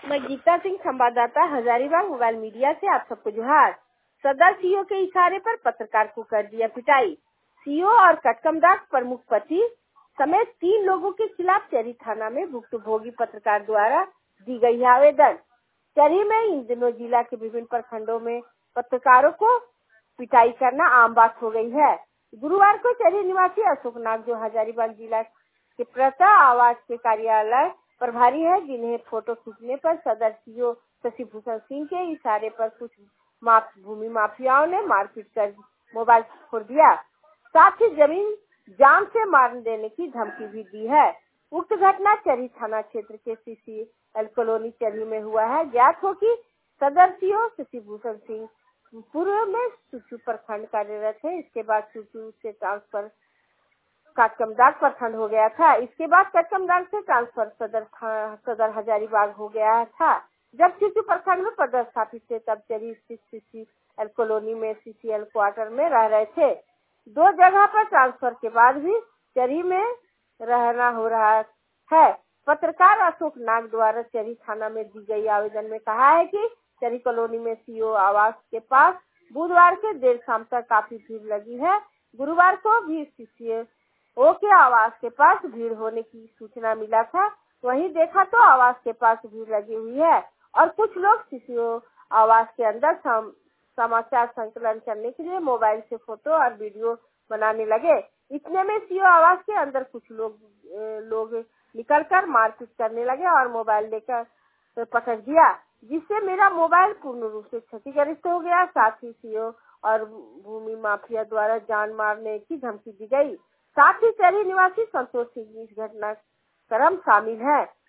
मैं गीता सिंह, संवाददाता, Hazaribagh mobile media से आप सबको जोहार। सदर सीओ के इशारे पर पत्रकार को कर दिया पिटाई। सीओ और कटकमदाग प्रमुख पति समेत 3 लोगों के खिलाफ चरी थाना में भुक्तभोगी पत्रकार द्वारा दी गई आवेदन। चरी में इन दिनों जिला के विभिन्न प्रखंडों में पत्रकारों को पिटाई करना आम बात हो गई है। गुरुवार को चरी निवासी अशोक नाग, जो हजारीबाग जिला के प्रता आवास के कार्यालय प्रभारी है, जिन्हें फोटो खींचने पर सदर सीओ शशि भूषण सिंह के इशारे पर कुछ भूमि माफियाओं ने मारपीट कर मोबाइल फोड़ दिया, साथ ही जमीन जान से मार देने की धमकी भी दी है। उक्त घटना चरी थाना क्षेत्र के CCL कॉलोनी चरी में हुआ है। ज्ञात हो कि सदर सीओ शशि भूषण सिंह पूर्व में सुचू प्रखंड कार्यरत है। इसके बाद सुचू से ट्रांसफर कटकमदाग प्रखंड हो गया था। इसके बाद कटकमदाग से ट्रांसफर सदर हजारीबाग हो गया था। जब सुचू प्रखंड में पदस्थापित थे तब चरी स्थित CCL कॉलोनी में CCL क्वार्टर में रह रहे थे। 2 जगह पर ट्रांसफर के बाद भी चरी में रहना हो रहा है। पत्रकार अशोक नाग द्वारा चरी थाना में दी गई आवेदन में कहा है कि चरी कॉलोनी में सीओ आवास के पास बुधवार के देर शाम तक काफी भीड़ लगी है। गुरुवार को भी CCO के आवास के पास भीड़ होने की सूचना मिला था। वहीं देखा तो आवास के पास भीड़ लगी हुई है और कुछ लोग CCO आवास के अंदर समाचार संकलन करने के लिए मोबाइल से फोटो और वीडियो बनाने लगे। इतने में सीओ आवास के अंदर कुछ लोग निकलकर मारपीट करने लगे और मोबाइल लेकर पटक दिया, जिससे मेरा मोबाइल पूर्ण रूप से क्षतिग्रस्त हो गया। साथ ही सीओ और भूमि माफिया द्वारा जान मारने की धमकी दी गई। साथ ही चरी निवासी संतोष सिंह इस घटनाक्रम शामिल है।